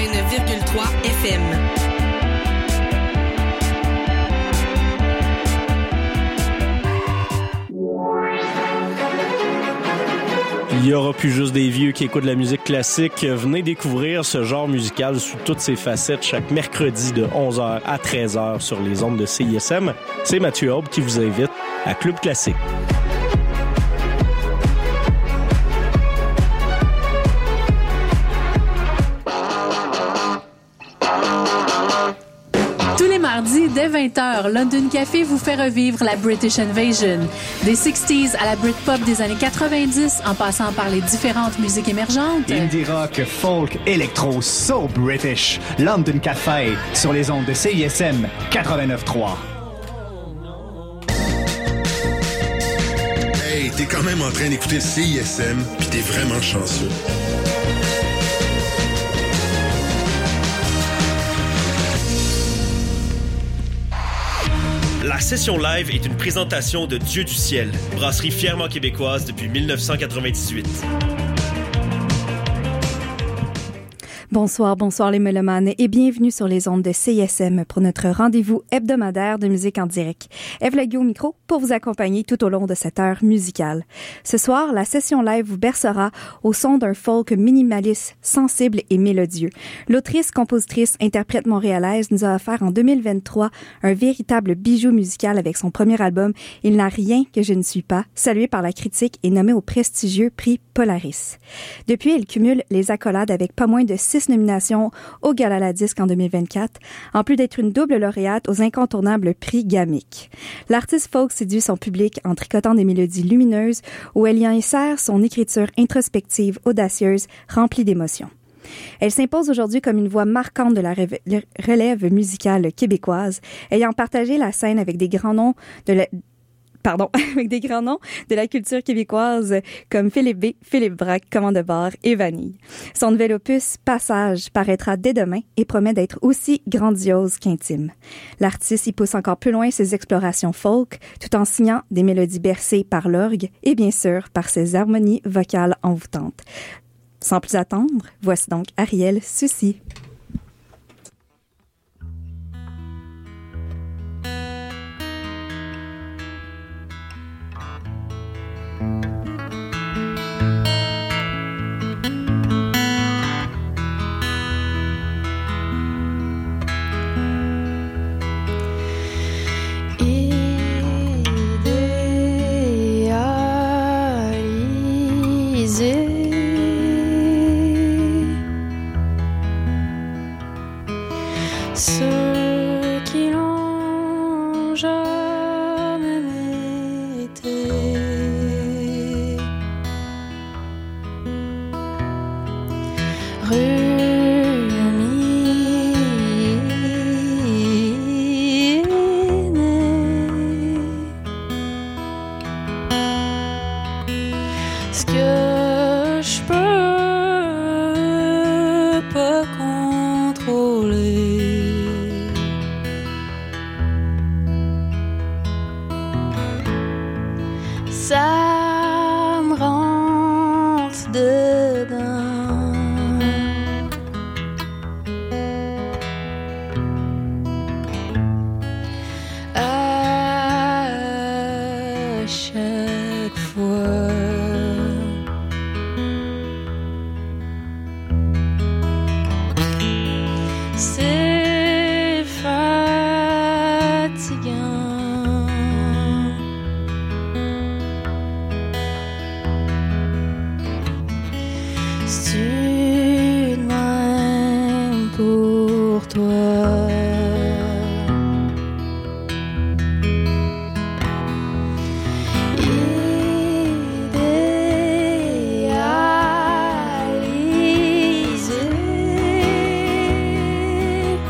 89,3 FM. Il y aura plus juste des vieux qui écoutent de la musique classique. Venez découvrir ce genre musical sous toutes ses facettes chaque mercredi de 11h à 13h sur les ondes de CISM. C'est Mathieu Aube qui vous invite à Club Classique. Mardi, dès 20h, London Café vous fait revivre la British Invasion. Des 60s à la Britpop des années 90, en passant par les différentes musiques émergentes. Indie rock, folk, électro, so British. London Café, sur les ondes de CISM 89.3. Hey, t'es quand même en train d'écouter CISM, pis t'es vraiment chanceux. La session live est une présentation de Dieu du ciel, brasserie fièrement québécoise depuis 1998. Bonsoir les mélomanes et bienvenue sur les ondes de CISM pour notre rendez-vous hebdomadaire de musique en direct. Ève Laguier au micro pour vous accompagner tout au long de cette heure musicale. Ce soir, la session live vous bercera au son d'un folk minimaliste, sensible et mélodieux. L'autrice, compositrice, interprète montréalaise nous a offert en 2023 un véritable bijou musical avec son premier album « Il n'a rien que je ne suis pas », salué par la critique et nommé au prestigieux prix Polaris. Depuis, elle cumule les accolades avec pas moins de 6 nominations au Gala la Disque en 2024, en plus d'être une double lauréate aux incontournables prix Gamic. L'artiste folk séduit son public en tricotant des mélodies lumineuses où elle y insère son écriture introspective, audacieuse, remplie d'émotions. Elle s'impose aujourd'hui comme une voix marquante de la relève musicale québécoise, ayant partagé la scène avec des grands noms de la culture québécoise comme Philippe B, Philippe Braque, Commande de bar et Vanille. Son nouvel opus, Passage, paraîtra dès demain et promet d'être aussi grandiose qu'intime. L'artiste y pousse encore plus loin ses explorations folk, tout en signant des mélodies bercées par l'orgue et bien sûr par ses harmonies vocales envoûtantes. Sans plus attendre, voici donc Ariel Soucy. Ceux qui l'ont jamais été ruinés. Ce que je peux pas contrôler, ça me rentre dedans. À chaque fois, c'est fatigant. C'est une même pour toi. Idéalisé,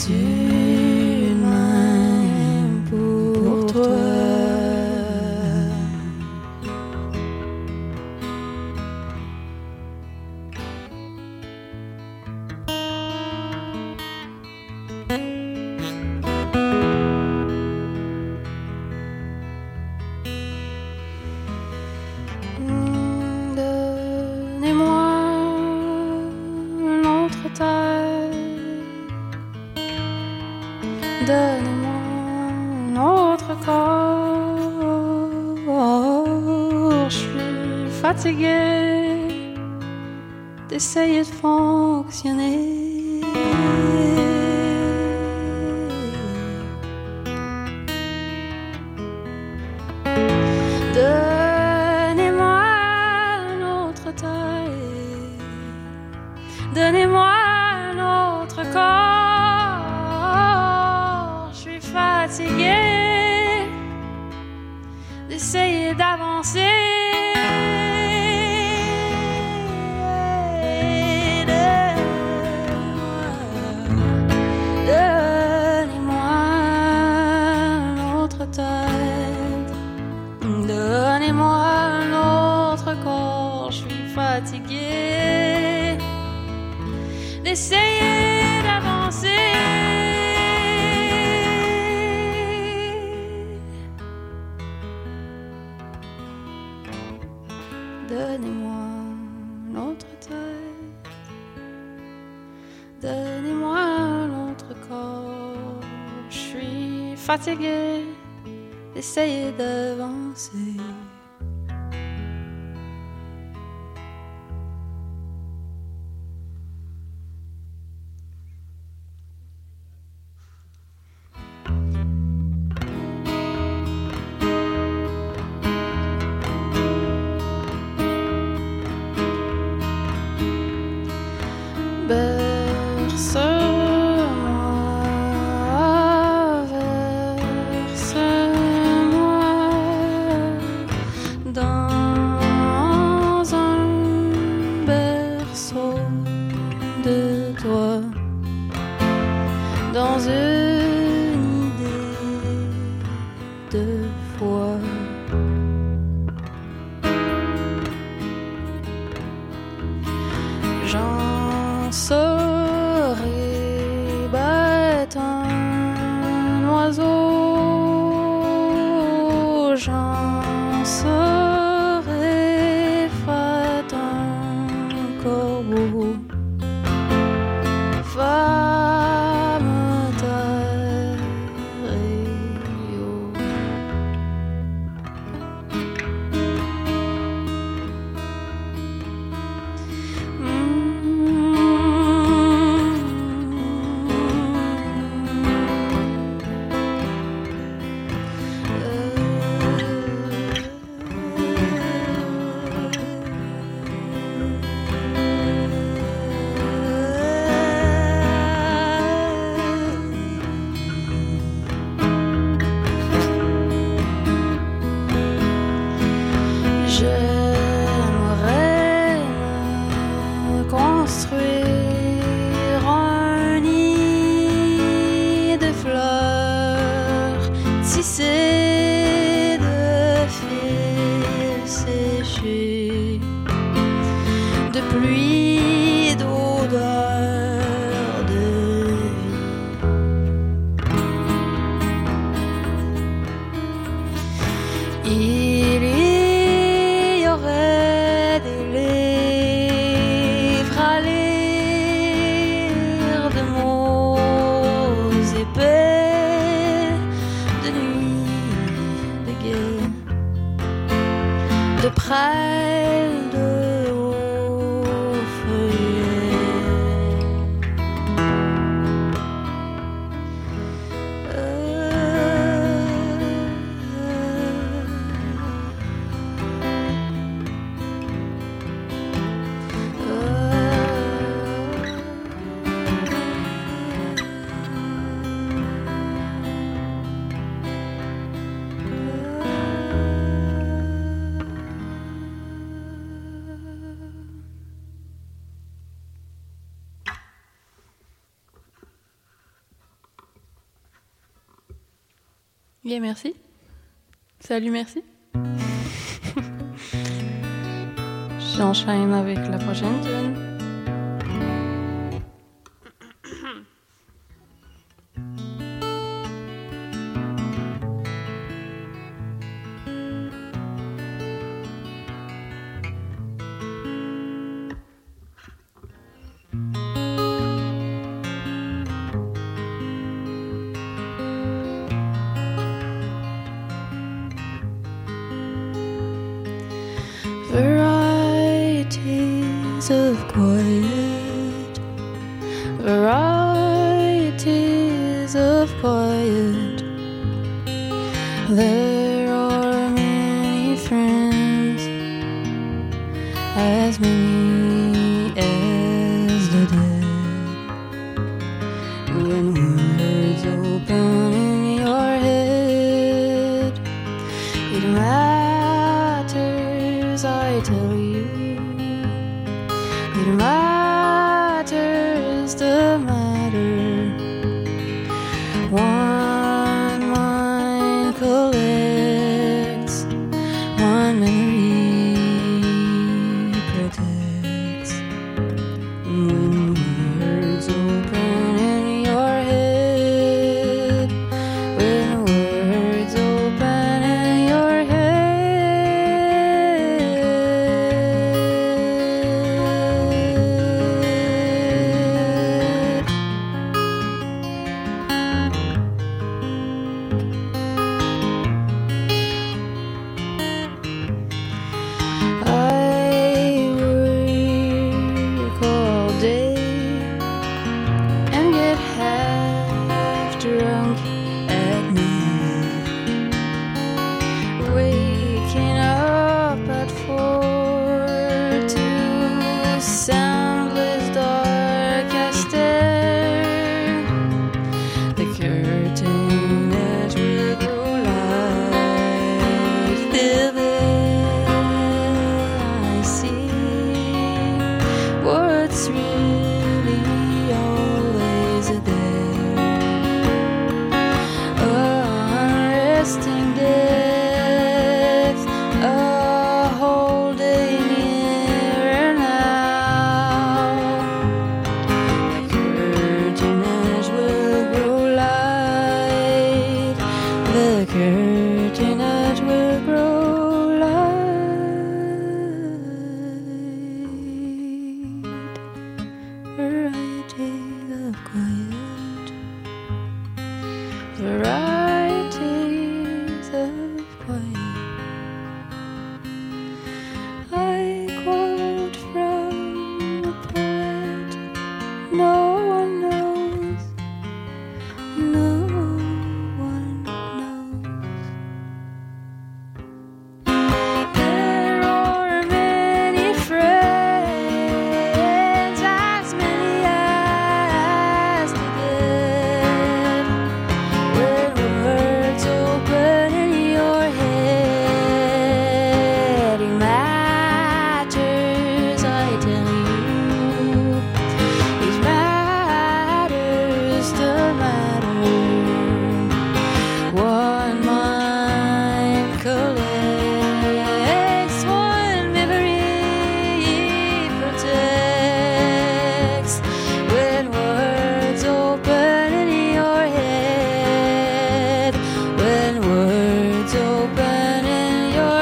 une main pour toi. Donnez-moi un autre corps. Je suis fatiguée d'essayer de fonctionner. Donnez-moi une autre taille. Donnez-moi un autre corps. Je suis fatiguée d'essayer d'avancer. Donnez-moi une autre tête. Donnez-moi un autre corps. Je suis fatiguée d'essayer d'avancer. Donnez-moi une autre tête. Donnez-moi un autre corps. Je suis fatiguée d'essayer d'avancer. J'en serai bête un oiseau, j'en serai fat un corbeau, femme terre et eau. Bien, merci. Salut, merci. J'enchaîne avec la prochaine tune. Varieties of quiet, varieties of quiet. There are many friends, as many as the dead. When words open in your head, it matters, I tell you. It matters the matter. One mind collects, one memory protects. When words open in your head, when words open in your head. I work all day and get half drunk at night, waking up at 4 to soundless dark as stare. The curtain that will grow light, vivid, I see what's really always there. Unresting depth, a holding nearer now. The curtain edge will grow light. The curtain edge will grow light. Varieties of quiet. Varieties of quiet. I quote from the poet. No one knows. No one knows. There are many friends, as many as the dead. When words open in your head, it matters, I tell you. It matters the matter. One mind collects, one memory protects. When words open in your head, when words open in your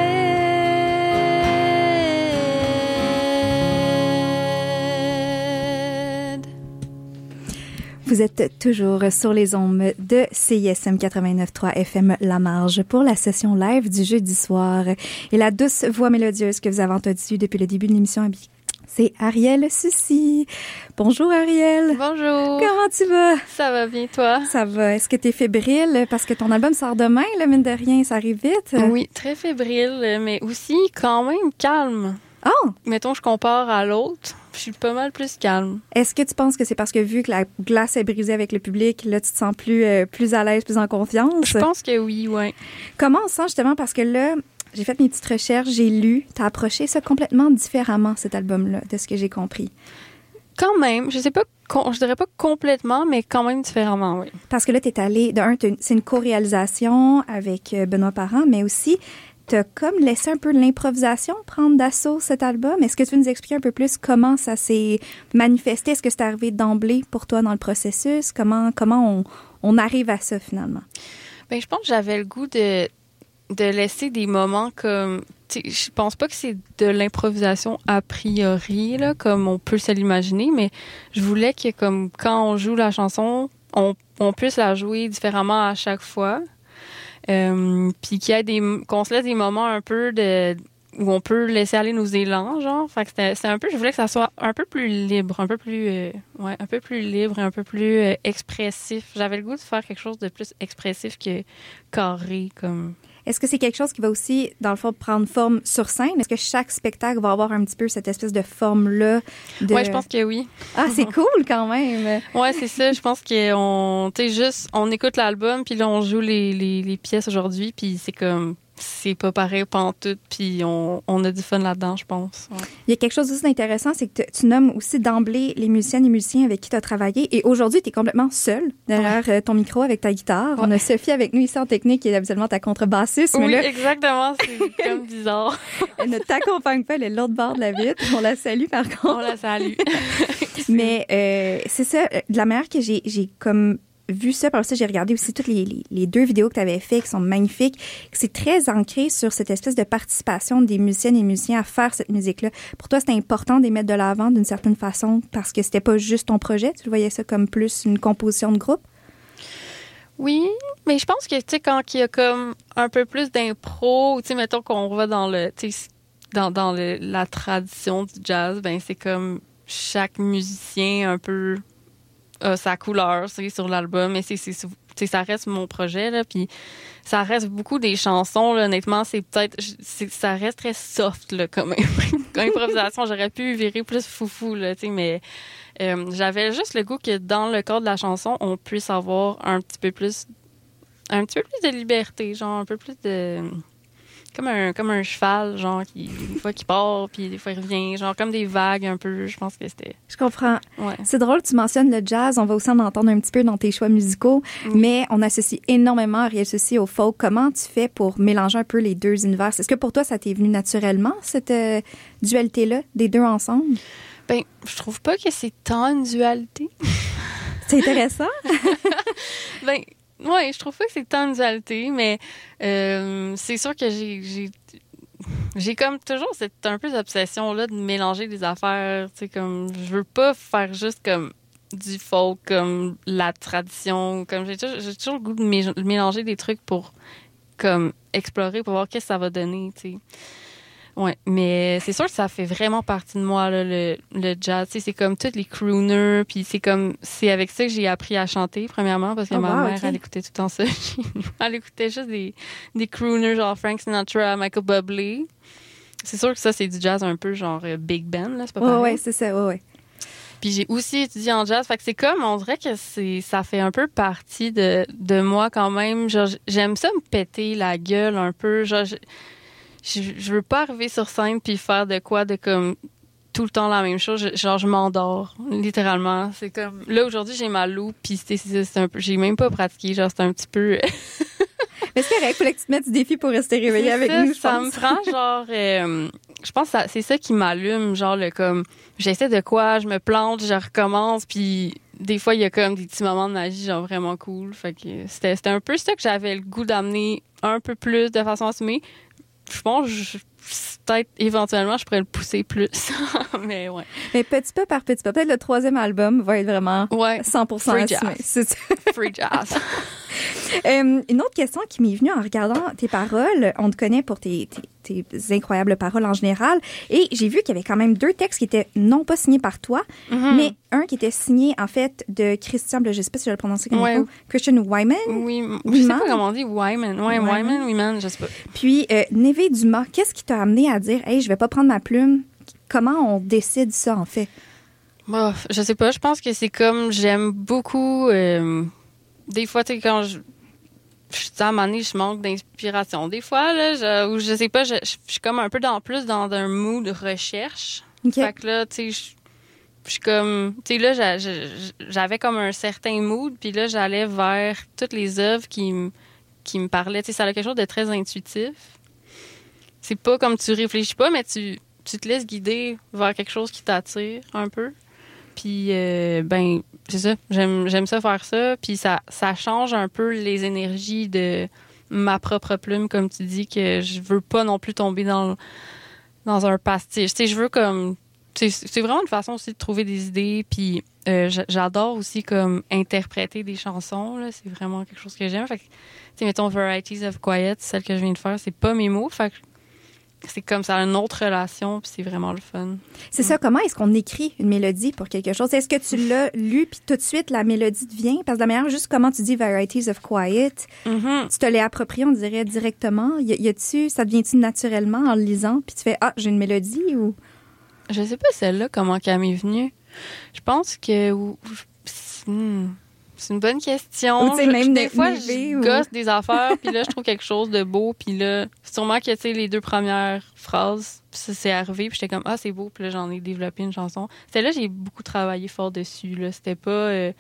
head. Vous êtes toujours sur les ondes de CISM 89.3 FM La Marge pour la session live du jeudi soir. Et la douce voix mélodieuse que vous avez entendue depuis le début de l'émission, c'est Ariel Sucy. Bonjour Ariel. Bonjour. Comment tu vas? Ça va bien, toi? Ça va. Est-ce que t'es fébrile? Parce que ton album sort demain, là, mine de rien, ça arrive vite. Oui, très fébrile, mais aussi quand même calme. Oh! Mettons, je compare à l'autre, je suis pas mal plus calme. Est-ce que tu penses que c'est parce que vu que la glace est brisée avec le public, là, tu te sens plus à l'aise, plus en confiance? Je pense que oui, ouais. Comment on se sent justement? Parce que là, j'ai fait mes petites recherches, j'ai lu, t'as approché ça complètement différemment, cet album-là, de ce que j'ai compris. Quand même, je sais pas je dirais pas complètement, mais quand même différemment, oui. Parce que là, t'es allé, c'est une co-réalisation avec Benoît Parent, mais aussi, t'as comme laissé un peu de l'improvisation prendre d'assaut cet album. Est-ce que tu veux nous expliquer un peu plus comment ça s'est manifesté? Est-ce que c'est arrivé d'emblée pour toi dans le processus? Comment on arrive à ça, finalement? Ben, je pense que j'avais le goût de laisser des moments comme... Je pense pas que c'est de l'improvisation a priori, là, comme on peut se l'imaginer, mais je voulais que, comme quand on joue la chanson, on puisse la jouer différemment à chaque fois. Puis qu'on se laisse des moments un peu où on peut laisser aller nos élans, genre. Fait que c'était un peu, je voulais que ça soit un peu plus libre, un peu plus libre et un peu plus expressif. J'avais le goût de faire quelque chose de plus expressif que carré, comme... Est-ce que c'est quelque chose qui va aussi, dans le fond, prendre forme sur scène? Est-ce que chaque spectacle va avoir un petit peu cette espèce de forme-là? Oui, je pense que oui. Ah, c'est cool quand même! Oui, c'est ça. Je pense on écoute l'album, puis là, on joue les pièces aujourd'hui, puis c'est comme... C'est pas pareil pantoute, puis on a du fun là-dedans, je pense. Ouais. Il y a quelque chose aussi d'intéressant, c'est que tu nommes aussi d'emblée les musiciennes et musiciens avec qui tu as travaillé. Et aujourd'hui, tu es complètement seule derrière ton micro avec ta guitare. Ouais. On a Sophie avec nous ici en technique, qui est habituellement ta contrebassiste. Oui, mais là, exactement. C'est comme bizarre. Elle ne t'accompagne pas, elle est de l'autre bord de la vitre. On la salue, par contre. On la salue. Mais c'est ça, de la manière que j'ai comme... vu ça, par ça, j'ai regardé aussi toutes les 2 vidéos que tu avais faites, qui sont magnifiques. C'est très ancré sur cette espèce de participation des musiciennes et musiciens à faire cette musique-là. Pour toi, c'était important de les mettre de l'avant d'une certaine façon parce que c'était pas juste ton projet. Tu voyais ça comme plus une composition de groupe? Oui, mais je pense que, tu sais, quand il y a comme un peu plus d'impro, tu sais, mettons qu'on va dans la tradition du jazz, ben c'est comme chaque musicien un peu... sa couleur, c'est sur l'album, mais ça reste mon projet, là, puis ça reste beaucoup des chansons, là, honnêtement, ça reste très soft, là, comme improvisation. J'aurais pu virer plus foufou, là, tu sais, mais j'avais juste le goût que dans le cadre de la chanson, on puisse avoir un petit peu plus de liberté, genre un peu plus de... Comme un cheval, genre, des fois qui part, puis des fois il revient, genre comme des vagues un peu, je pense que c'était... Je comprends. Ouais. C'est drôle, tu mentionnes le jazz, on va aussi en entendre un petit peu dans tes choix musicaux, mais on associe énormément Ariel Soucy au folk. Comment tu fais pour mélanger un peu les 2 univers? Est-ce que pour toi, ça t'est venu naturellement, cette dualité-là, des 2 ensemble? Ben, je trouve pas que c'est tant une dualité. C'est intéressant. Ben... Oui, je trouve pas que c'est tant une dualité, mais c'est sûr que j'ai comme toujours cette un peu d'obsession-là de mélanger des affaires, tu sais, comme je veux pas faire juste comme du folk, comme la tradition, comme j'ai toujours le goût de mélanger des trucs pour comme explorer, pour voir qu'est-ce que ça va donner, tu sais. Ouais, mais c'est sûr que ça fait vraiment partie de moi, là, le jazz. Tu sais, c'est comme tous les crooners, puis c'est avec ça que j'ai appris à chanter, premièrement, parce que ma mère, elle écoutait tout le temps ça. Elle écoutait juste des crooners, genre Frank Sinatra, Michael Bublé. C'est sûr que ça, c'est du jazz un peu genre Big Band, là, c'est pas pareil. Ouais, c'est ça, ouais. Puis j'ai aussi étudié en jazz, fait que c'est comme, on dirait que ça fait un peu partie de moi quand même. Genre, j'aime ça me péter la gueule un peu, genre... Je veux pas arriver sur scène puis faire de quoi de comme tout le temps la même chose. Je m'endors, littéralement. C'est comme... Là, aujourd'hui, j'ai ma loupe puis c'est un peu... J'ai même pas pratiqué, genre, c'est un petit peu... Mais c'est correct, fallait que tu te mettes du défi pour rester réveillé avec nous, je pense. Ça me prend, genre... je pense que c'est ça qui m'allume, genre, comme... J'essaie de quoi, je me plante, je recommence, puis des fois, il y a comme des petits moments de magie, genre, vraiment cool. Fait que c'était un peu ça que j'avais le goût d'amener un peu plus de façon assumée. Je pense peut-être éventuellement je pourrais le pousser plus. Mais ouais. Mais petit pas par petit pas. Peut-être le 3e album va être vraiment 100% Free assumé. Jazz. Free jazz. Une autre question qui m'est venue en regardant tes paroles. On te connaît pour tes incroyables paroles en général. Et j'ai vu qu'il y avait quand même 2 textes qui étaient non pas signés par toi, mais un qui était signé, en fait, de Christian, je ne sais pas si je vais le prononcer comme il faut, Christian Wyman. Oui, je sais pas comment on dit, Wyman. Oui, Wyman, je sais pas. Puis, Névé Dumas, qu'est-ce qui t'a amené à dire, hey, je vais pas prendre ma plume? Comment on décide ça, en fait? Oh, je sais pas, je pense que c'est comme, j'aime beaucoup, des fois, tu sais, quand à un moment donné, je manque d'inspiration. Des fois, là, ou je sais pas, je suis comme un peu plus dans un mood de recherche. Okay. Fait que là, tu sais, je suis comme, tu sais, là, j'avais comme un certain mood, puis là, j'allais vers toutes les œuvres qui me parlaient. Tu sais, ça a quelque chose de très intuitif. C'est pas comme tu réfléchis pas, mais tu te laisses guider vers quelque chose qui t'attire un peu. Puis, ben, c'est ça. J'aime ça faire ça. Puis, ça change un peu les énergies de ma propre plume, comme tu dis, que je veux pas non plus tomber dans un pastiche. Tu sais, je veux comme... C'est vraiment une façon aussi de trouver des idées. Puis, j'adore aussi comme interpréter des chansons. Là. C'est vraiment quelque chose que j'aime. Fait que, tu sais, mettons, Varieties of Quiet, celle que je viens de faire, c'est pas mes mots. Fait que c'est comme ça, une autre relation, puis c'est vraiment le fun. C'est ça, comment est-ce qu'on écrit une mélodie pour quelque chose? Est-ce que tu l'as lu, puis tout de suite, la mélodie te vient? Parce que de la manière, juste comment tu dis Varieties of Quiet, tu te l'es approprié, on dirait, directement. Ça te vient-tu naturellement en le lisant, puis tu fais « Ah, j'ai une mélodie » ou... Je sais pas celle-là, comment qu'elle m'est venue. Je pense que... C'est une bonne question. Des fois, je gosse des affaires, puis là, je trouve quelque chose de beau, puis là, sûrement que, tu sais, les 2 premières phrases, ça s'est arrivé, puis j'étais comme, ah, c'est beau, puis là, j'en ai développé une chanson. Celle-là, j'ai beaucoup travaillé fort dessus, là. C'était pas...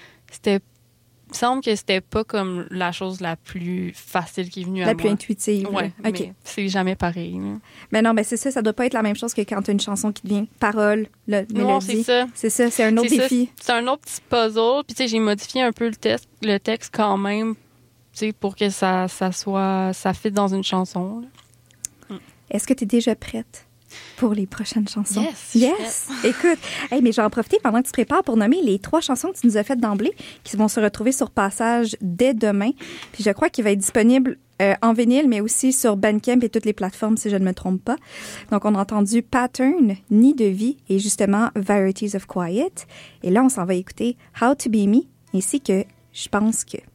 Il semble que c'était pas comme la chose la plus facile qui est venue à moi. La plus intuitive. Ouais, OK. C'est jamais pareil. Là. Mais non, c'est ça, ça doit pas être la même chose que quand tu as une chanson qui devient parole, mélodie. Non, c'est ça. C'est ça, c'est un autre défi. C'est un autre petit puzzle. Puis tu sais, j'ai modifié un peu le texte quand même, tu sais, pour que ça fit dans une chanson. Là. Est-ce que tu es déjà prête pour les prochaines chansons? Yes! Écoute, mais je vais en profiter pendant que tu te prépares pour nommer les 3 chansons que tu nous as faites d'emblée, qui vont se retrouver sur Passage dès demain. Puis je crois qu'il va être disponible en vinyle, mais aussi sur Bandcamp et toutes les plateformes, si je ne me trompe pas. Donc, on a entendu Pattern, Nid de vie et justement Varieties of Quiet. Et là, on s'en va écouter How to Be Me, ainsi que Je pense que...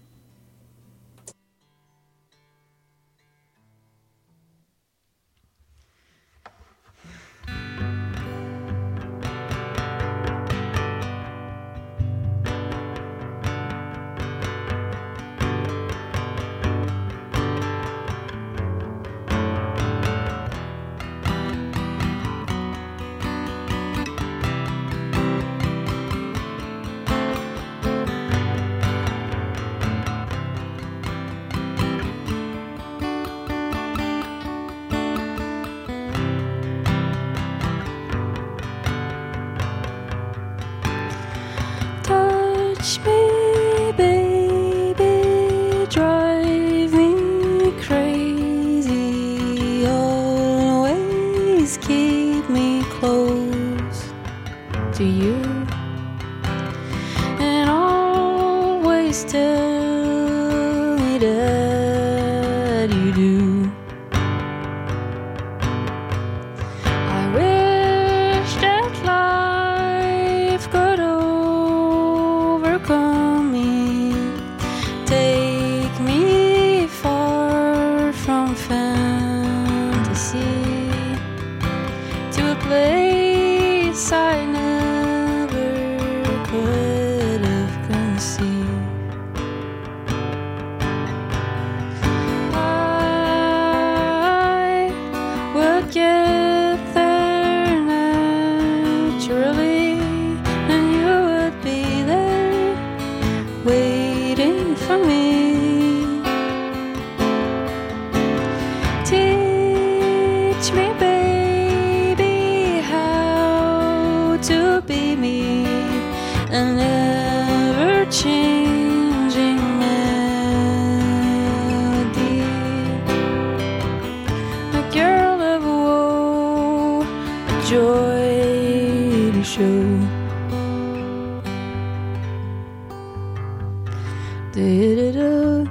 Touch me, baby, drive me crazy. Always keep me close to you, and always tell me that you do. I wish that life could overcome me, take me far from fantasy to a place I never could have conceived. I would get there naturally, and you would be there waiting for me. Teach me, baby, how to be me, an ever-changing melody, a girl of woe, a joy to show. Do-do-do.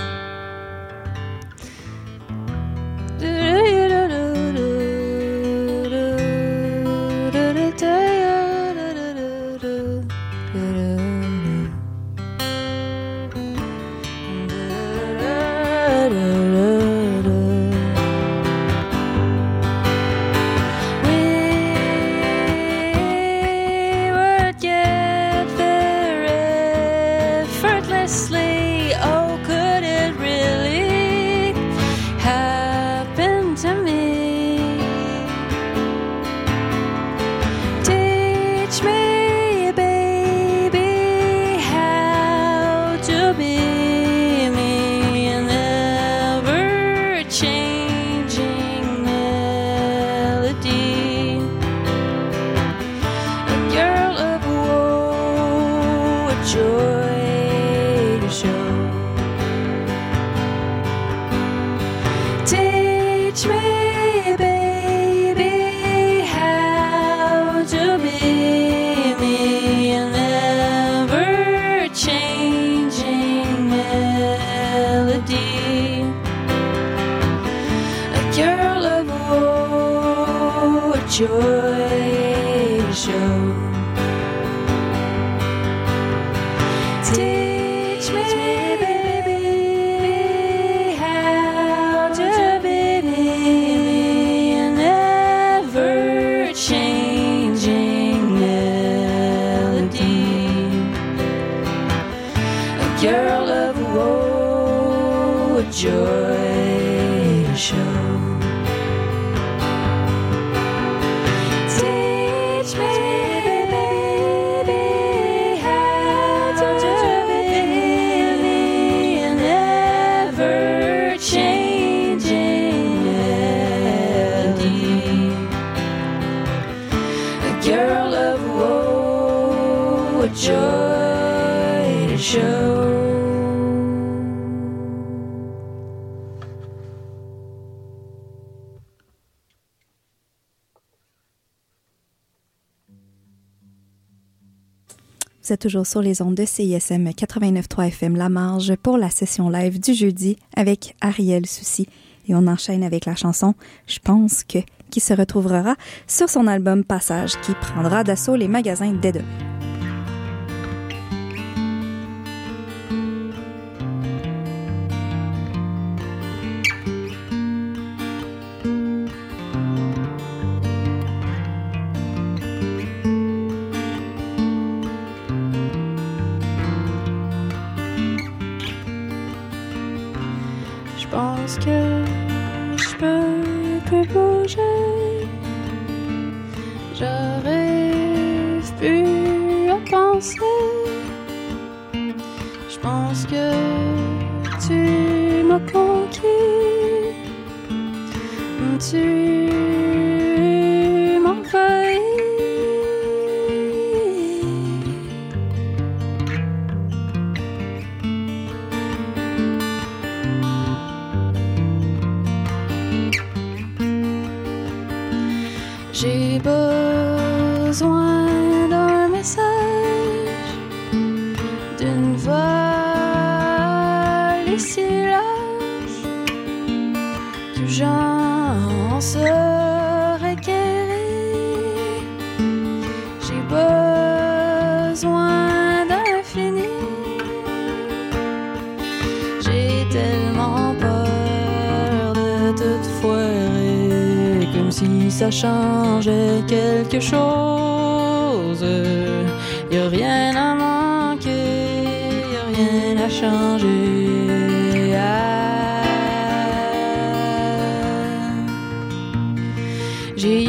We would get there effortlessly. Oh, could it really happen to me? Teach joy to show. Teach me, baby, how to be me, an ever-changing melody. A girl of woe, a joy to show. Joy to show. Vous êtes toujours sur les ondes de CISM 89.3 FM La Marge pour la session live du jeudi avec Ariel Soucy. Et on enchaîne avec la chanson « Je pense que » qui se retrouvera sur son album Passage qui prendra d'assaut les magasins dès demain. Je pense que je peux plus bouger. J'arrive plus à penser. Je pense que tu m'as conquis. Tu m'envahis. J'ai besoin d'un message, d'une volée si lâche que j'en serais guéri. J'ai besoin d'infini. J'ai tellement peur de tout foirer, comme si ça changeait quelque chose. Y a rien à manquer, y a rien à changer. J'ai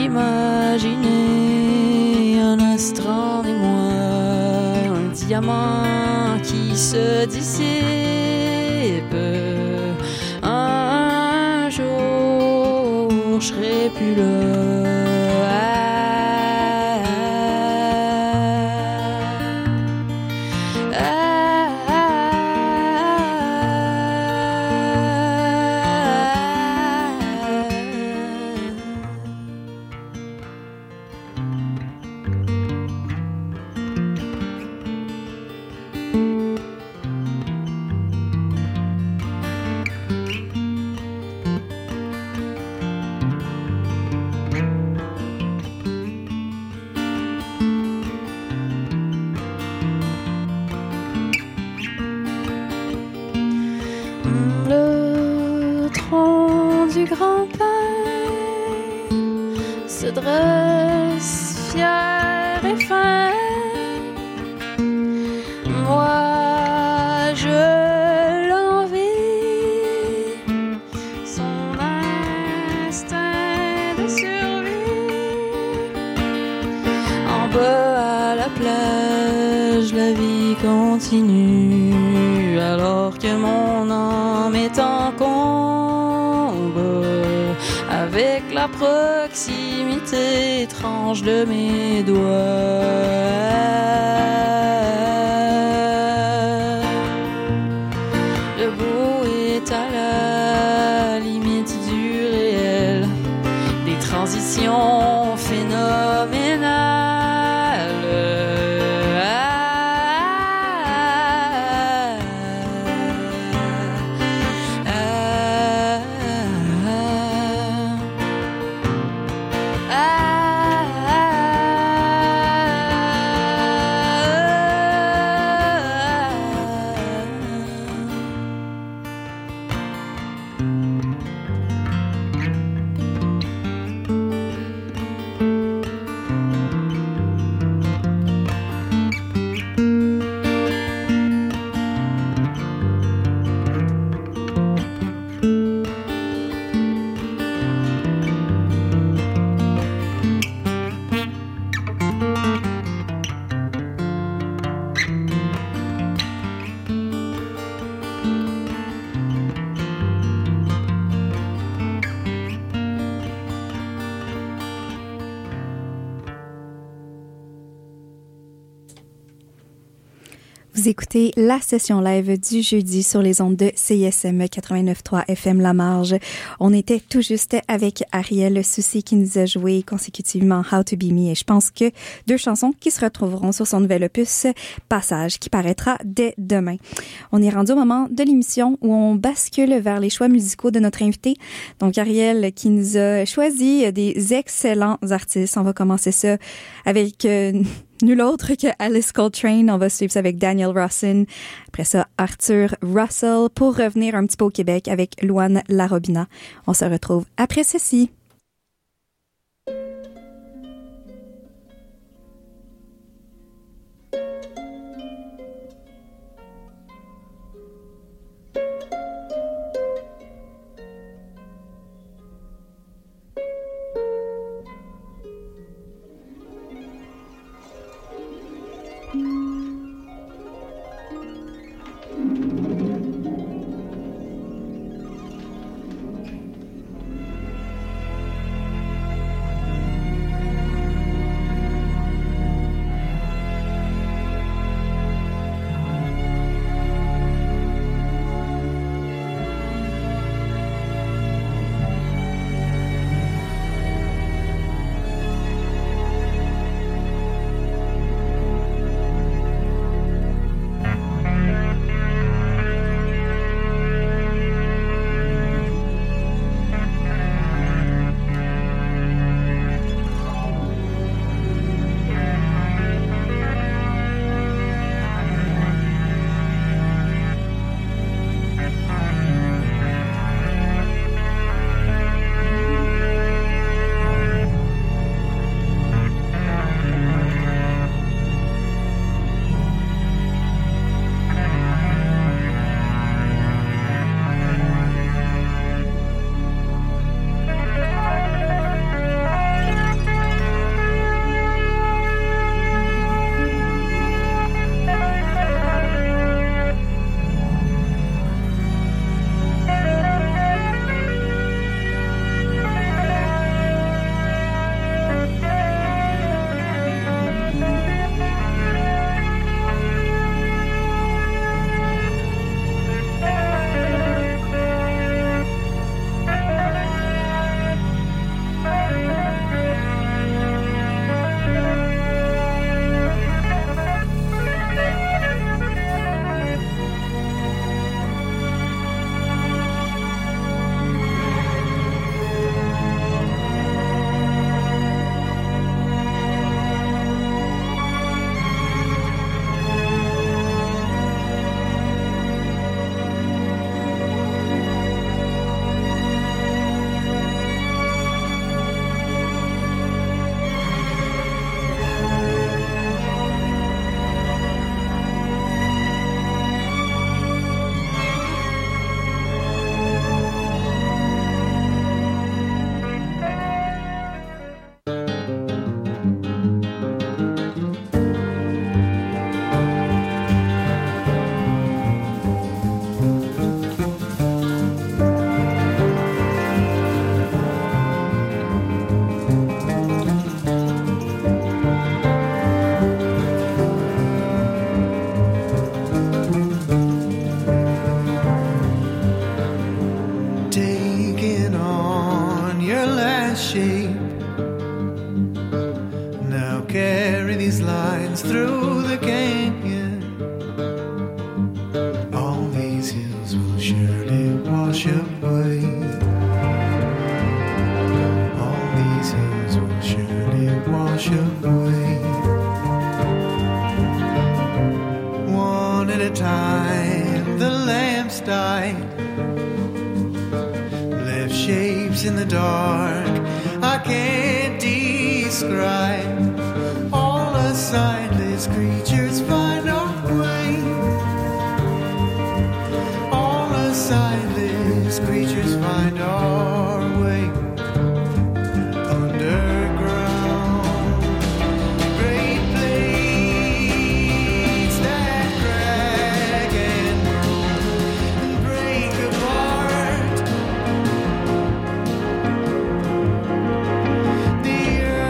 imaginé un astran et moi, un diamant qui se dissipe. Un jour, je serai plus là. Le trône du grand-père se dresse fier et fin. Moi, je l'envie, son instinct de survie. En bas à la plage, la vie continue, alors que mon âme est en combat avec la proximité étrange de mes doigts. Le beau est à la limite du réel, des transitions phénoménales. Vous écoutez la session live du jeudi sur les ondes de CISM 89.3 FM La Marge. On était tout juste avec Ariel Soucy qui nous a joué consécutivement How to Be Me et je pense que 2 chansons qui se retrouveront sur son nouvel opus Passage qui paraîtra dès demain. On est rendu au moment de l'émission où on bascule vers les choix musicaux de notre invité. Donc Ariel qui nous a choisi des excellents artistes. On va commencer ça avec nul autre que Alice Coltrane. On va suivre ça avec Daniel Rawson. Après ça, Arthur Russell pour revenir un petit peu au Québec avec Louane Larobina. On se retrouve après ceci.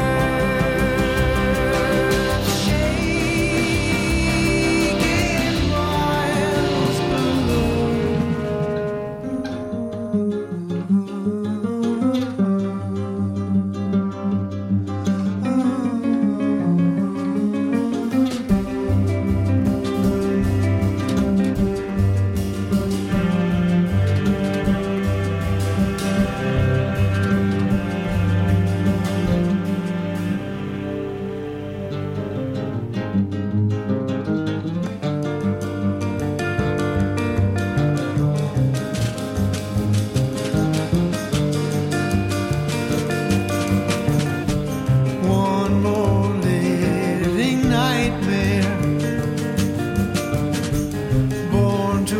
Shaking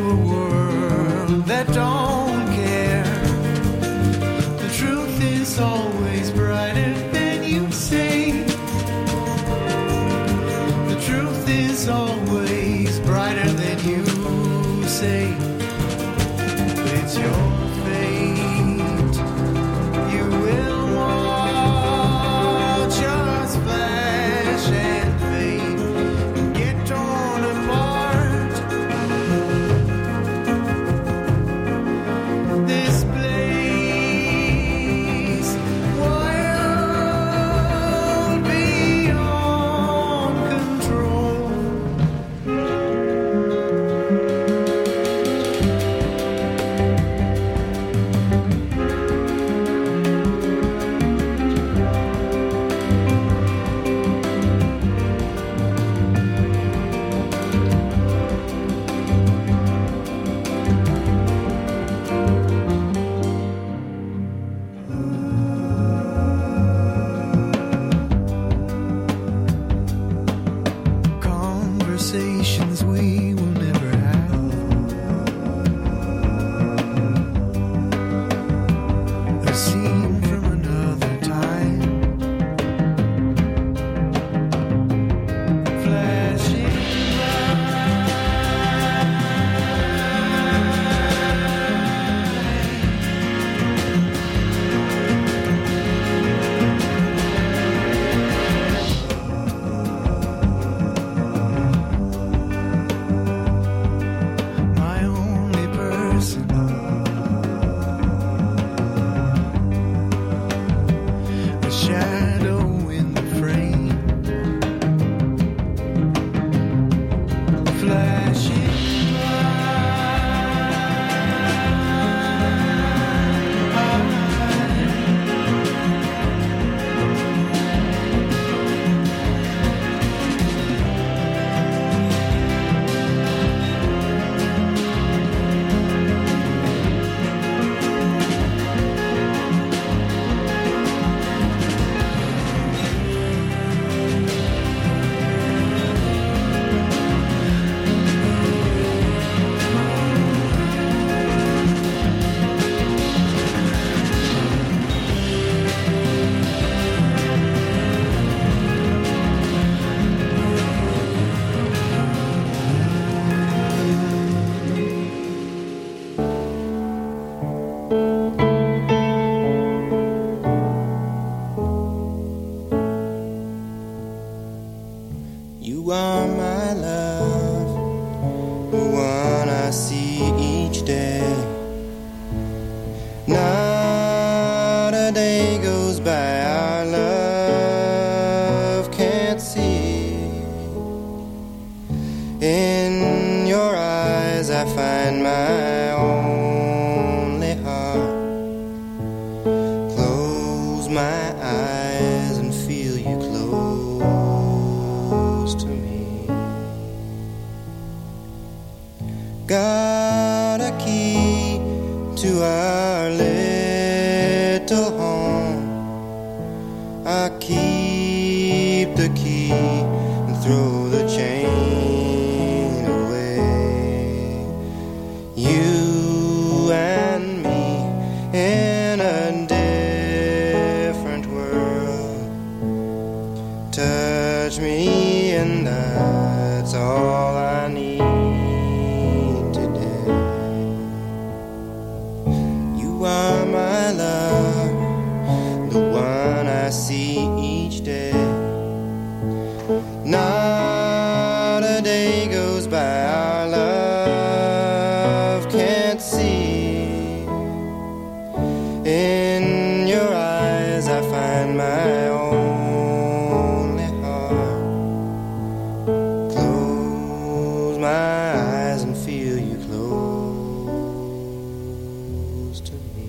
a world that don't care. The truth is always brighter than you say. The truth is always brighter than you say. It's your fate. You will watch us flash and fade and get torn apart. This place, wild beyond control. Conversations we will never have. A scene from another time. Flashing my only person. A shadow in the frame. Flashing You are my love, the one I see each day. Not a day goes by our love can't see. In your eyes I find my only heart. Close my eyes and feel you close to me. Got a key to our little home. I keep the key and throw the chain away. You and me in a different world. Touch me and that's all I need today. You are my love, the one I see each day. Not a day goes by our love can't see. In your eyes I find my only heart. Close my eyes and feel you close to me.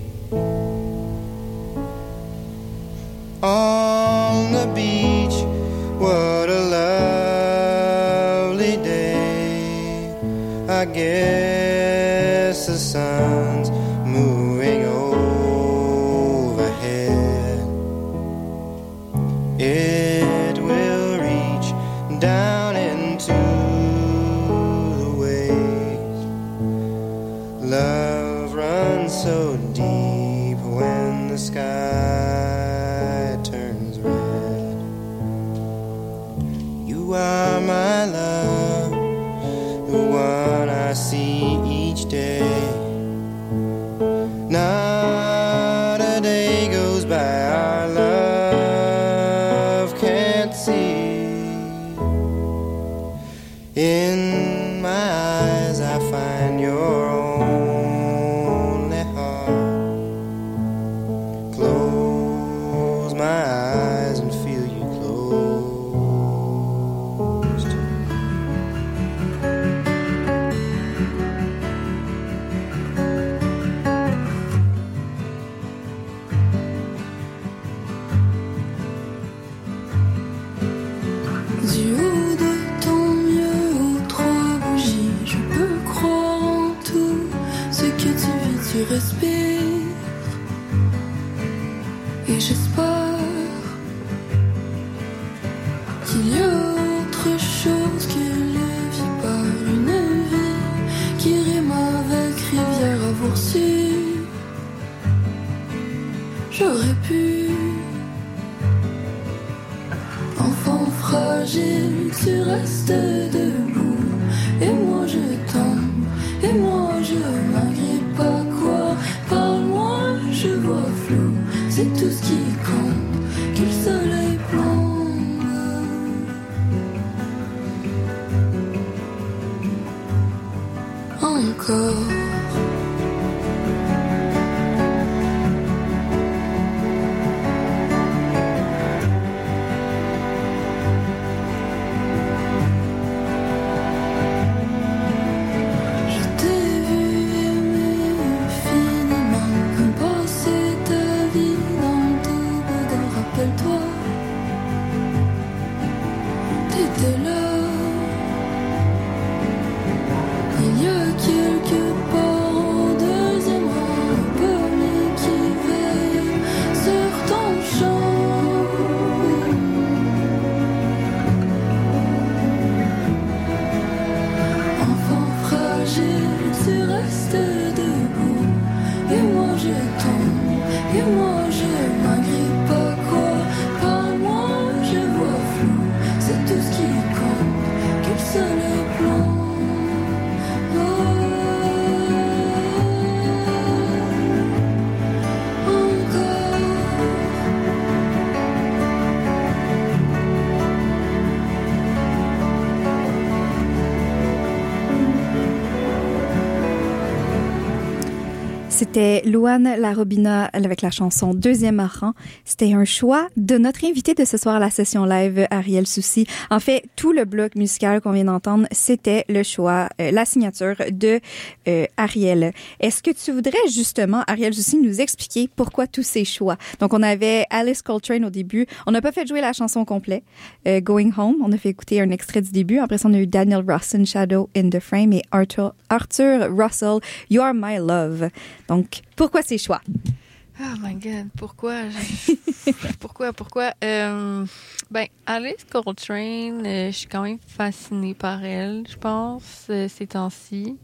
On the beach, what a lovely day. I guess the sun's moving overhead. It will reach down into the waves Love runs so deep when the sky turns red. You are my love, the one I see each day. Not a day goes by our love can't see. In my eyes I find your only heart. Close my eyes and feel you close to me. Du haut de ton mieux aux trois bougies, je peux croire en tout ce que tu vis, tu respires. Et j'espère qu'il y a autre chose que la vie par une vie qui rime avec rivière à Vourcy. J'aurais pu, enfant fragile, tu restes debout. Et moi je tombe, et moi je m'agrippe à quoi. Parle-moi, je vois flou, c'est tout ce qui compte, que le soleil plombe. Encore. Je t'ai vu aimer infiniment, comme passer ta vie dans le toboggan. Rappelle-toi, t'étais là. Il y a quelque part au deuxième rang, un pommier qui veille sur ton champ. Enfant fragile, tu restes debout. Et moi je tombe, et moi je m'agrippe à quoi. Parle-moi, je vois flou, c'est tout ce qui compte, que le soleil plombe. C'était Louane Larobina avec la chanson Deuxième rang. C'était un choix de notre invité de ce soir à la session live, Ariel Soucy. En fait, tout le bloc musical qu'on vient d'entendre, c'était le choix, la signature de Ariel. Est-ce que tu voudrais justement, Ariel Soucy, nous expliquer pourquoi tous ces choix? Donc, on avait Alice Coltrane au début. On n'a pas fait jouer la chanson complète, Going Home. On a fait écouter un extrait du début. Après ça, on a eu Daniel Rawson, Shadow in the Frame, et Arthur Russell, You Are My Love. Donc, pourquoi ces choix? Oh my God, pourquoi? Pourquoi? Alice Coltrane, je suis quand même fascinée par elle, je pense, ces temps-ci.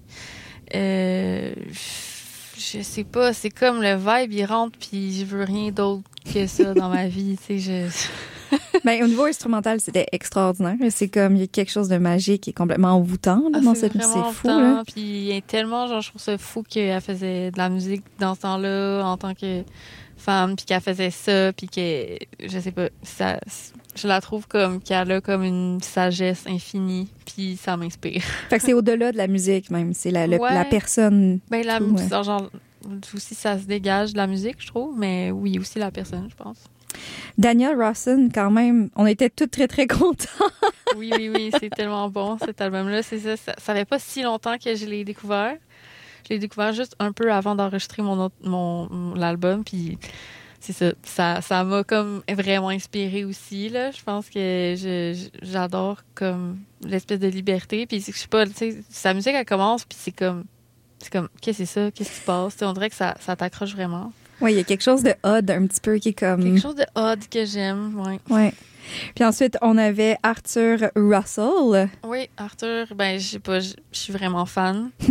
Je sais pas, c'est comme le vibe, il rentre, puis je veux rien d'autre que ça dans ma vie, tu sais, Au niveau instrumental, c'était extraordinaire. C'est comme, il y a quelque chose de magique et complètement envoûtant dans cette musique. C'est fou, là. Puis il y a tellement, je trouve ça fou qu'elle faisait de la musique dans ce temps-là en tant que femme, puis qu'elle faisait ça, puis que, je sais pas, ça, je la trouve comme qu'elle a comme une sagesse infinie, puis ça m'inspire. Fait que c'est au-delà de la musique même, c'est la personne. Genre, aussi ça se dégage de la musique, je trouve, mais oui, aussi la personne, je pense. Daniel Rawson, quand même, on était tous très, très contents. Oui, c'est tellement bon, cet album-là. C'est ça fait pas si longtemps que je l'ai découvert. Je l'ai découvert juste un peu avant d'enregistrer l'album, puis c'est ça m'a comme vraiment inspirée aussi, là. Je pense que j'adore comme l'espèce de liberté, puis je sais pas, tu sais, sa musique, elle commence, puis c'est comme, qu'est-ce que c'est ça? Qu'est-ce qui se passe? T'sais, on dirait que ça t'accroche vraiment. Oui, il y a quelque chose de odd un petit peu qui est comme... Quelque chose de odd que j'aime, oui. Ouais. Puis ensuite, on avait Arthur Russell. Oui, Arthur, je sais pas, je suis vraiment fan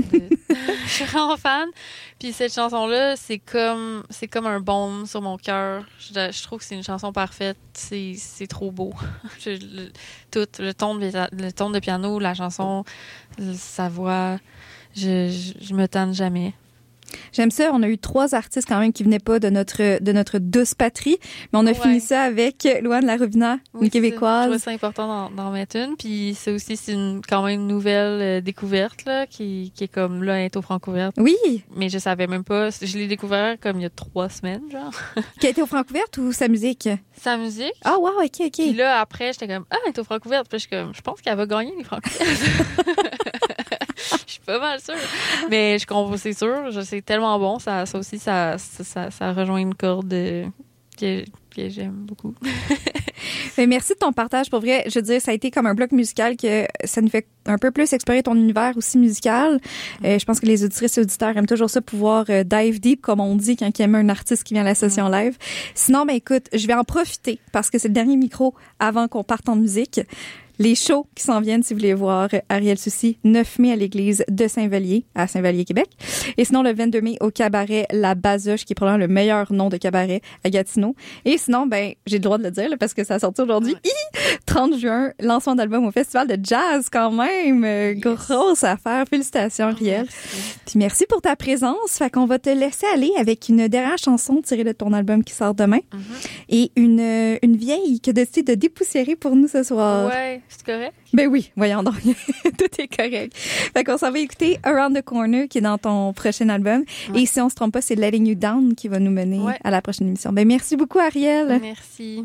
Je suis vraiment fan. Puis cette chanson-là, c'est comme un baume sur mon cœur. Je trouve que c'est une chanson parfaite. C'est trop beau. Le ton de piano, la chanson, sa voix, je me tanne jamais. J'aime ça. On a eu 3 artistes quand même qui venaient pas de notre douce patrie, mais on a fini ça avec Louane Larobina, une Québécoise. Je trouve ça important d'en mettre une. Puis c'est quand même une nouvelle découverte là, qui est comme là, elle est au Francouverte. Oui. Mais je savais même pas. Je l'ai découvert comme il y a 3 semaines, genre. Qui a été au Francouverte ou sa musique? Sa musique. Ah, wow, ok. Puis là, après, j'étais comme, elle est au Francouverte. Puis je pense qu'elle va gagner les Francouvertes. Je suis pas mal sûre. Mais c'est sûr, c'est tellement bon. Ça aussi, ça rejoint une corde que j'aime beaucoup. Mais merci de ton partage. Pour vrai, je veux dire, ça a été comme un bloc musical que ça nous fait un peu plus explorer ton univers aussi musical. Je pense que les auditrices et auditeurs aiment toujours ça, pouvoir dive deep, comme on dit, quand ils aiment un artiste qui vient à la session live. Sinon, ben écoute, je vais en profiter parce que c'est le dernier micro avant qu'on parte en musique. Les shows qui s'en viennent, si vous voulez voir Ariel Soucy, 9 mai à l'église de Saint-Vallier, à Saint-Vallier, Québec. Et sinon, le 22 mai au cabaret La Bazoche, qui est probablement le meilleur nom de cabaret à Gatineau. Et sinon, ben, j'ai le droit de le dire, là, parce que ça a sorti aujourd'hui. 30 juin, lancement d'album au Festival de Jazz, quand même. Grosse affaire. Félicitations, Ariel. Puis merci pour ta présence. Fait qu'on va te laisser aller avec une dernière chanson tirée de ton album qui sort demain. Et une vieille que tu décides de dépoussiérer pour nous ce soir. Ouais. C'est correct? Ben oui, voyons donc. Tout est correct. Fait qu'on s'en va écouter Around the Corner qui est dans ton prochain album. Ouais. Et si on se trompe pas, c'est Letting You Down qui va nous mener à la prochaine émission. Ben merci beaucoup, Ariel. Merci.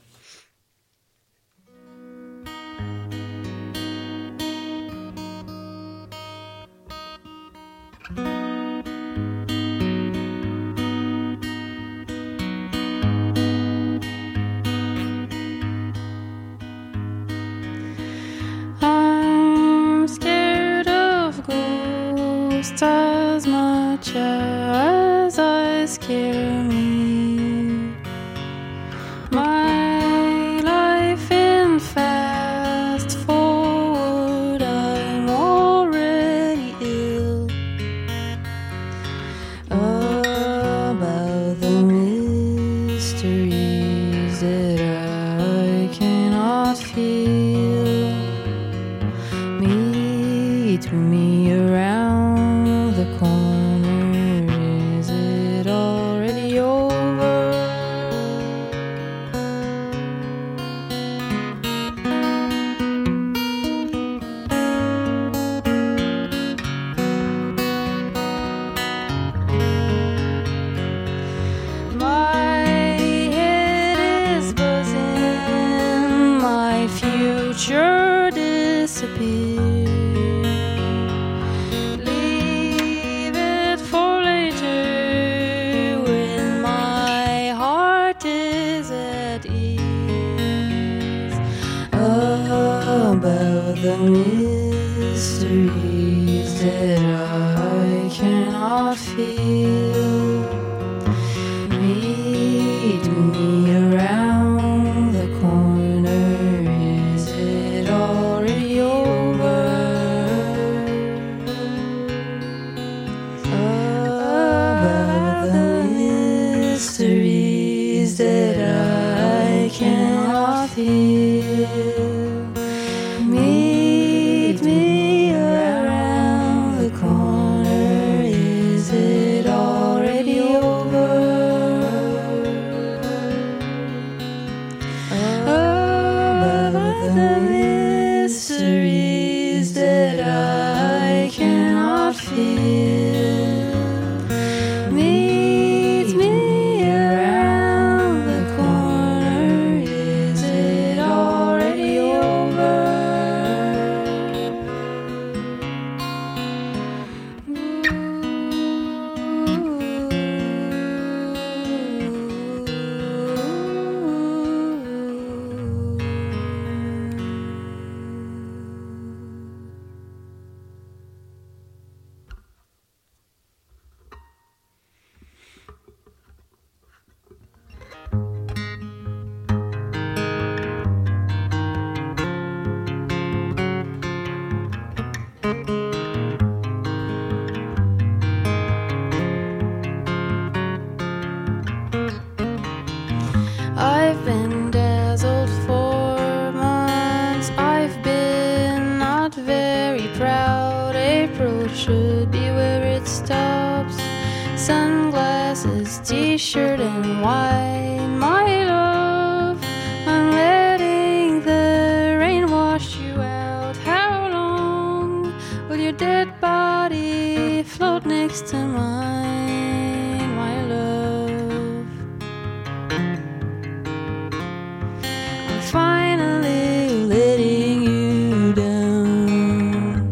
As much as I scare me, my life in fast forward, I'm already ill about the mysteries that I cannot feel. Meet me around the corner, is it already over? My head is buzzing, my future disappears. The mysteries that I cannot feel. Meet me around the corner, is it already over? About the mysteries that I cannot feel. Meet me around the corner, is it all? stops. Sunglasses, t-shirt and white. My love, I'm letting the rain wash you out. How long will your dead body float next to mine, my love? I'm finally letting you down.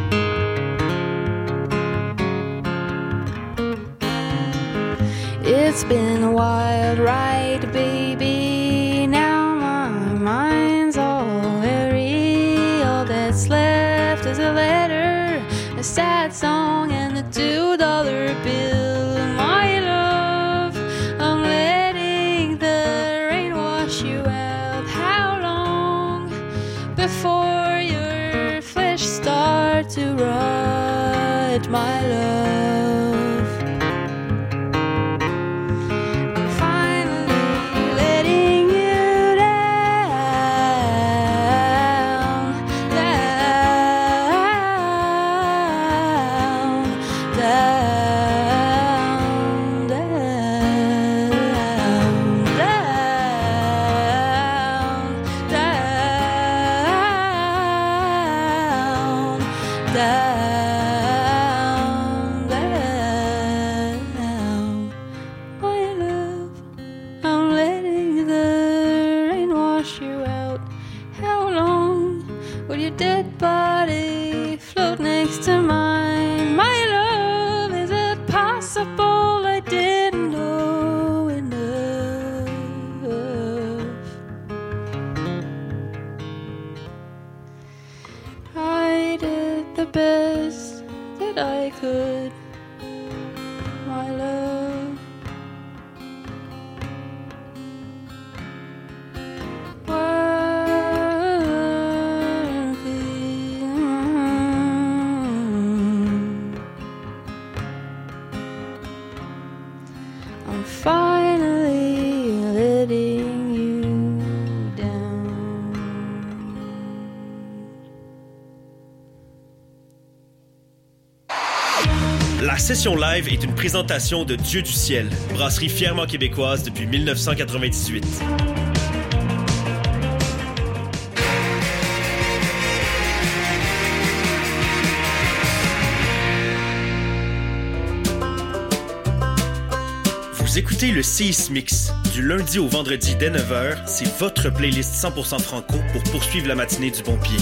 It's been a wild ride, baby. Now my mind's all weary. All that's left is a letter, a sad song, and a $2 bill. My love, I'm letting the rain wash you out. How long before your flesh starts to rot, my love? Best that I could, my love. I'm finally letting you down. La session live est une présentation de Dieu du ciel, brasserie fièrement québécoise depuis 1998. Vous écoutez le CIS Mix. Du lundi au vendredi dès 9h, c'est votre playlist 100% franco pour poursuivre la matinée du bon pied.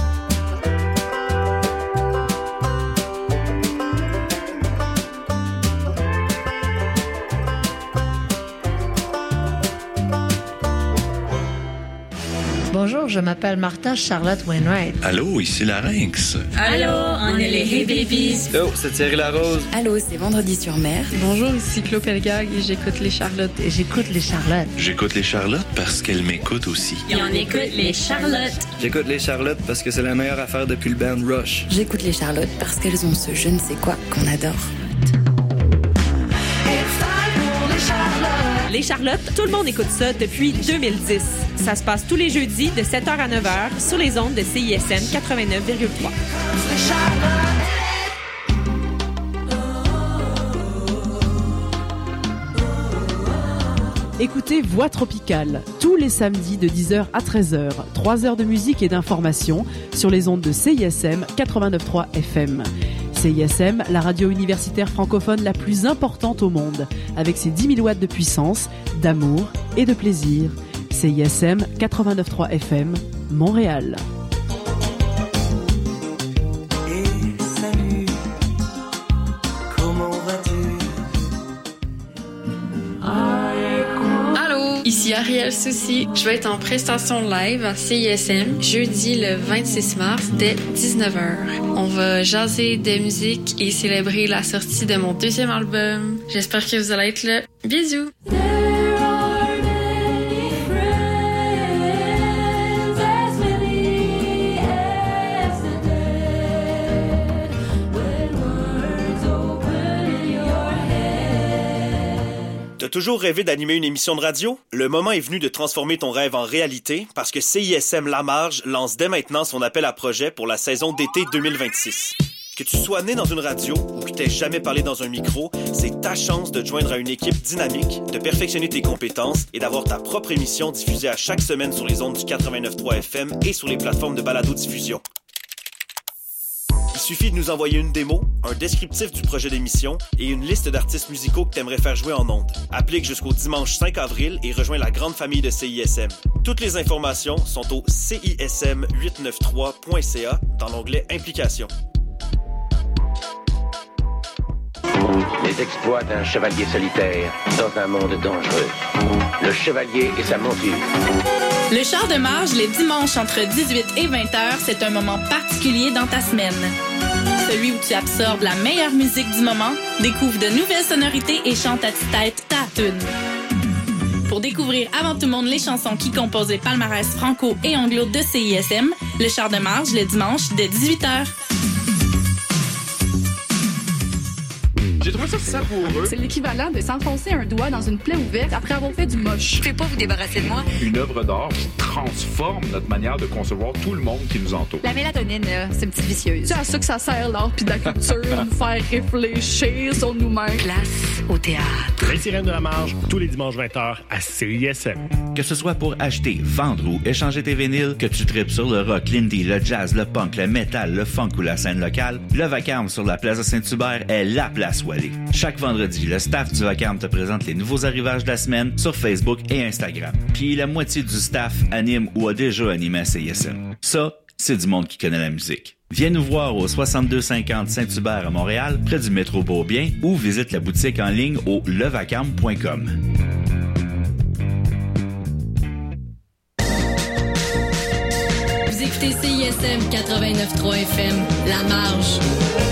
Bonjour, je m'appelle Martha Charlotte Wainwright. Allô, ici Larynx. Allô, on est les Hey Babies. Oh, c'est Thierry Larose. Allô, c'est Vendredi sur Mer. Bonjour, ici Claude Pelgag et j'écoute les Charlottes. Et j'écoute les Charlottes. J'écoute les Charlottes parce qu'elles m'écoutent aussi. Et on écoute les Charlottes. J'écoute les Charlottes parce que c'est la meilleure affaire depuis le band Rush. J'écoute les Charlottes parce qu'elles ont ce je ne sais quoi qu'on adore. Les Charlottes, tout le monde écoute ça depuis 2010. Ça se passe tous les jeudis de 7h à 9h sur les ondes de CISM 89,3. Écoutez Voix Tropicale, tous les samedis de 10h à 13h. 3 heures de musique et d'information sur les ondes de CISM 89.3 FM. CISM, la radio universitaire francophone la plus importante au monde, avec ses 10 000 watts de puissance, d'amour et de plaisir. CISM 89.3 FM, Montréal. Et salut, comment vas-tu? Allô, ici Ariel Soucy. Je vais être en prestation live à CISM jeudi le 26 mars dès 19h. On va jaser de musique et célébrer la sortie de mon 2e album. J'espère que vous allez être là. Bisous! T'as toujours rêvé d'animer une émission de radio? Le moment est venu de transformer ton rêve en réalité parce que CISM Lamarge lance dès maintenant son appel à projet pour la saison d'été 2026. Que tu sois né dans une radio ou que tu n'aies jamais parlé dans un micro, c'est ta chance de te joindre à une équipe dynamique, de perfectionner tes compétences et d'avoir ta propre émission diffusée à chaque semaine sur les ondes du 89.3 FM et sur les plateformes de balado-diffusion. Il suffit de nous envoyer une démo, un descriptif du projet d'émission et une liste d'artistes musicaux que tu aimerais faire jouer en ondes. Applique jusqu'au dimanche 5 avril et rejoins la grande famille de CISM. Toutes les informations sont au cism893.ca dans l'onglet Implications. Les exploits d'un chevalier solitaire dans un monde dangereux. Le chevalier et sa monture. Le char de marge, les dimanches entre 18 et 20 heures, c'est un moment particulier dans ta semaine. Celui où tu absorbes la meilleure musique du moment, découvre de nouvelles sonorités et chante à tue-tête ta tune. Pour découvrir avant tout le monde les chansons qui composent les palmarès franco et anglo de CISM, le char de marge, le dimanche, dès 18h. J'ai trouvé ça savoureux. C'est l'équivalent de s'enfoncer un doigt dans une plaie ouverte après avoir fait du moche. Je ne peux pas vous débarrasser de moi. Une œuvre d'art qui transforme notre manière de concevoir tout le monde qui nous entoure. La mélatonine, c'est une petite vicieuse. C'est à ça que ça sert, l'art puis la culture, nous faire réfléchir sur nous-mêmes. Place au théâtre. Les Sirènes de la Marge, tous les dimanches 20h à CISM. Que ce soit pour acheter, vendre ou échanger tes vinyles, que tu tripes sur le rock, l'indie, le jazz, le punk, le metal, le funk ou la scène locale, le Vacarme sur la place de Saint-Hubert est la place où aller. Chaque vendredi, le staff du Vacarme te présente les nouveaux arrivages de la semaine sur Facebook et Instagram. Puis la moitié du staff anime ou a déjà animé à CISM. Ça, c'est du monde qui connaît la musique. Viens nous voir au 6250 Saint-Hubert à Montréal, près du métro Beaubien, ou visite la boutique en ligne au levacarme.com. Vous écoutez CISM 89.3 FM, La Marge.